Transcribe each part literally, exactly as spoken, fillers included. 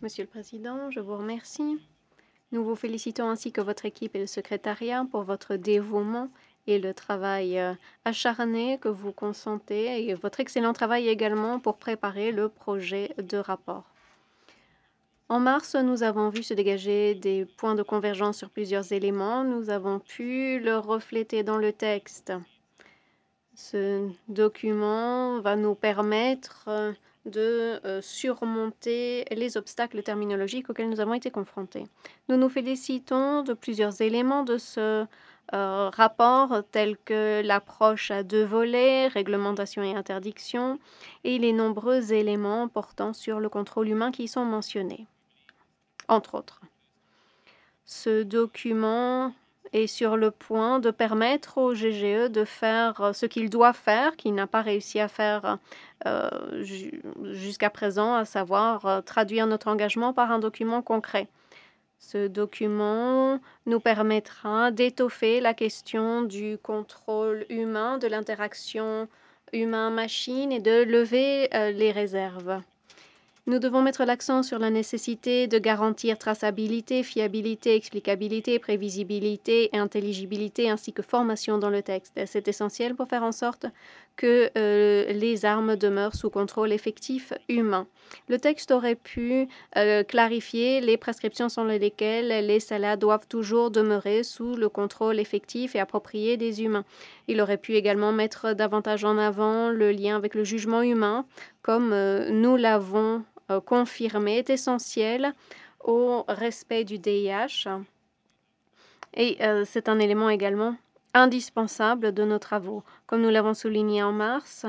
Monsieur le Président, je vous remercie. Nous vous félicitons ainsi que votre équipe et le secrétariat pour votre dévouement et le travail euh, acharné que vous consentez et votre excellent travail également pour préparer le projet de rapport. En mars, nous avons vu se dégager des points de convergence sur plusieurs éléments. Nous avons pu le refléter dans le texte. Ce document va nous permettre euh, de euh, surmonter les obstacles terminologiques auxquels nous avons été confrontés. Nous nous félicitons de plusieurs éléments de ce euh, rapport, tels que l'approche à deux volets, réglementation et interdiction, et les nombreux éléments portant sur le contrôle humain qui y sont mentionnés, entre autres. Ce document est sur le point de permettre au G G E de faire ce qu'il doit faire, qu'il n'a pas réussi à faire euh, jusqu'à présent, à savoir euh, traduire notre engagement par un document concret. Ce document nous permettra d'étoffer la question du contrôle humain, de l'interaction humain-machine et de lever euh, les réserves. Nous devons mettre l'accent sur la nécessité de garantir traçabilité, fiabilité, explicabilité, prévisibilité et intelligibilité, ainsi que formation dans le texte. C'est essentiel pour faire en sorte que euh, les armes demeurent sous contrôle effectif humain. Le texte aurait pu euh, clarifier les prescriptions selon lesquelles les salades doivent toujours demeurer sous le contrôle effectif et approprié des humains. Il aurait pu également mettre davantage en avant le lien avec le jugement humain, comme euh, nous l'avons Euh, confirmé, est essentiel au respect du D I H et euh, c'est un élément également indispensable de nos travaux. Comme nous l'avons souligné en mars,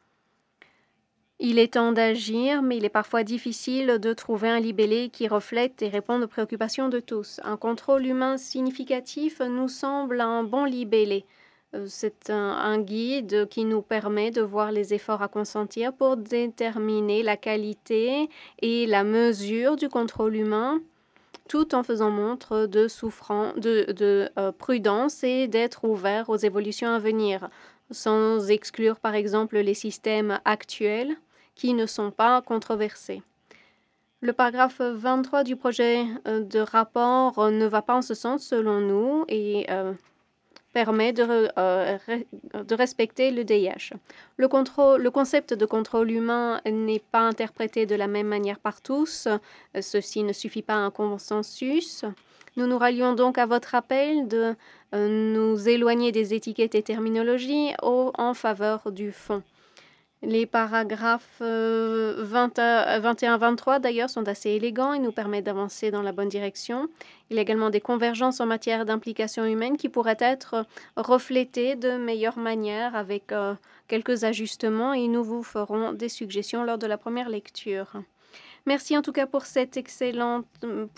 il est temps d'agir, mais il est parfois difficile de trouver un libellé qui reflète et répond aux préoccupations de tous. Un contrôle humain significatif nous semble un bon libellé. C'est un, un guide qui nous permet de voir les efforts à consentir pour déterminer la qualité et la mesure du contrôle humain, tout en faisant montre de, souffrance, de, de euh, prudence et d'être ouvert aux évolutions à venir, sans exclure par exemple les systèmes actuels qui ne sont pas controversés. Le paragraphe vingt-trois du projet de rapport ne va pas en ce sens selon nous et euh, permet de, euh, de respecter le D I H. Le, contrôle, le concept de contrôle humain n'est pas interprété de la même manière par tous. Ceci ne suffit pas à un consensus. Nous nous rallions donc à votre appel de euh, nous éloigner des étiquettes et terminologies au, en faveur du fond. Les paragraphes euh, vingt, vingt et un vingt-trois, d'ailleurs, sont assez élégants et nous permettent d'avancer dans la bonne direction. Il y a également des convergences en matière d'implication humaine qui pourraient être reflétées de meilleure manière avec euh, quelques ajustements et nous vous ferons des suggestions lors de la première lecture. Merci en tout cas pour cet excellent